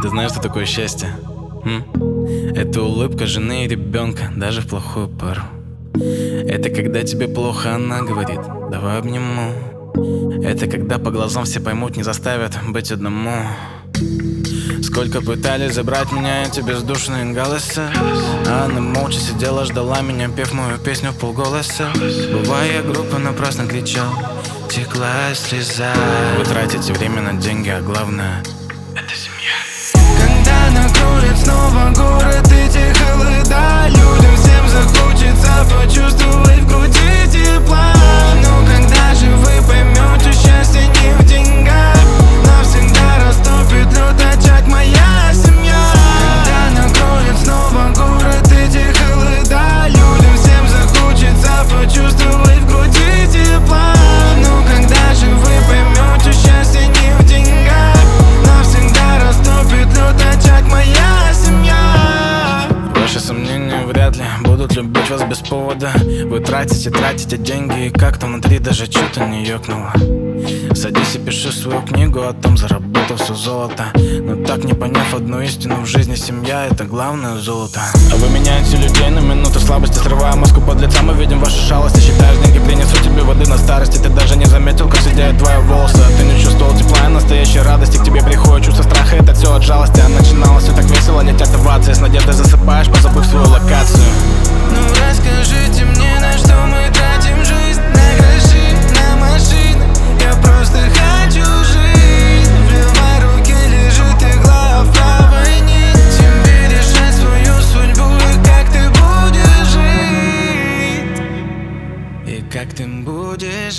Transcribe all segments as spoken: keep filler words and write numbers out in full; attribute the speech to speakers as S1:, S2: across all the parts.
S1: Ты знаешь, что такое счастье? М? Это улыбка жены и ребенка, даже в плохую пару. Это когда тебе плохо, она говорит: давай обниму. Это когда по глазам все поймут, не заставят быть одному. Сколько пытались забрать меня эти бездушные галасы, а она молча сидела, ждала меня, пев мою песню в полголоса. Бывая группа, напрасно кричал, текла слеза. Вы тратите время на деньги, а главное — это семья.
S2: Когда накроет снова город эти холода, людям всем захочется почувствовать в груди тепла. Но когда же вы поймете, счастье не в деньгах, навсегда растопит лед очаг моя семья. Когда накроет снова город эти холода, людям всем захочется почувствовать в груди тепла. Но когда же вы поймете, счастье не в деньгах, навсегда растопит лед очаг моя семья.
S1: Ваши сомнения вряд ли будут любить вас без повода. Вы тратите, тратите деньги, и как-то внутри даже что-то не ёкнуло. Садись и пиши свою книгу о том, заработал все золото. Но так не поняв одну истину в жизни, семья — это главное золото. А вы меняете людей на минуты слабости, срывая маску под лица, мы видим ваши шалости. Считаешь, деньги принесут тебе воды на старости. Ты даже не заметил, как сидят твои волосы. А ты не чувствовал тепла и настоящей радости. К тебе приходит чувство страха, это все от жалости. А начиналось все так весело, летят овации. С надеждой засыпаешь, позабыв свою локацию.
S2: Ну расскажите мне, на что мы тратим жизнь? На гроши, на машины. Я просто хочу жить. В левой руке лежит игла, а в правой нет. Тебе решать свою судьбу и как ты будешь жить. И как ты будешь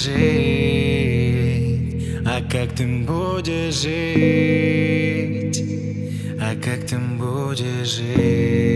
S2: жить. А как ты будешь жить. А как ты будешь жить.